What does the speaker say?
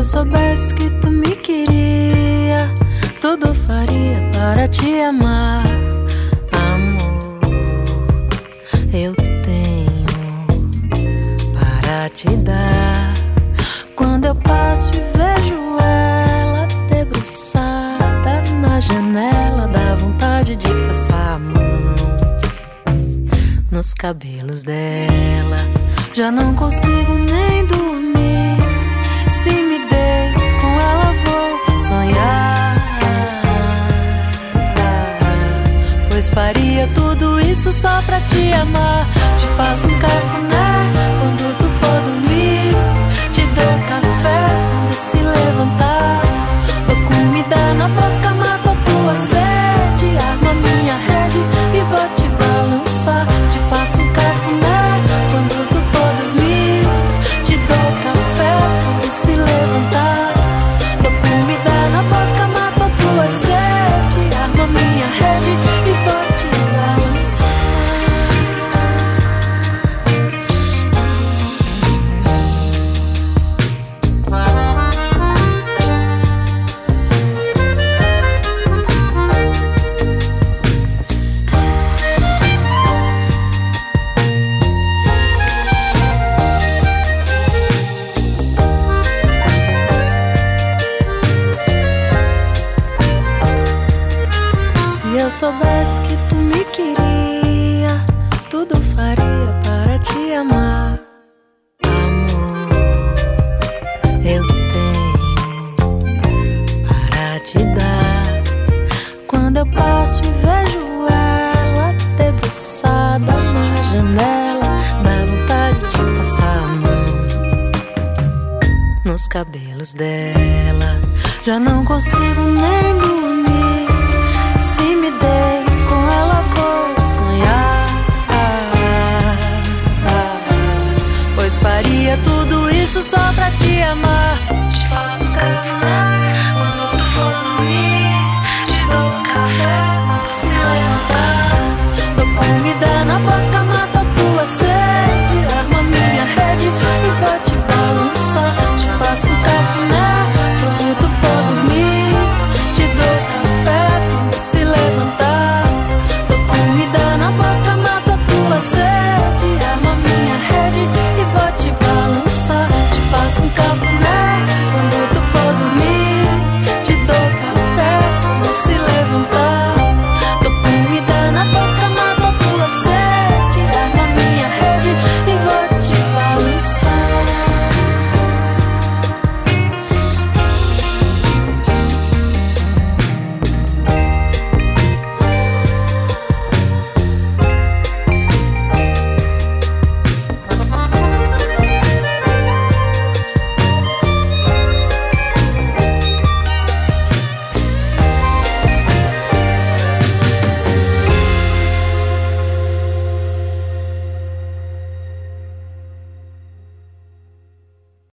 soubesse que tu me queria, tudo faria para te amar. Amor, eu tenho para te dar. Quando eu passo e vejo ela debruçada na janela, dá vontade de passar a mão nos cabelos dela. Já não consigo nem dormir. Se me deito com ela vou sonhar, pois faria tudo isso só pra te amar. Te faço um cafuné quando tu for dormir, te dou café quando se levantar, dou comida na boca, mato a tua sede, arma minha rede e vou te balançar. Te faço um cafuné quando tu for dormir, te dou café quando se levantar, dou comida na boca, mato a tua sede, arma minha rede e vou te balançar. Se eu soubesse que tu me queria, tudo faria para te amar. Amor, eu tenho para te dar. Quando eu passo e vejo ela debruçada na janela, dá vontade de passar a mão nos cabelos dela. Já não consigo nem dormir. Se me deito com ela vou sonhar, pois faria tudo isso só pra te amar.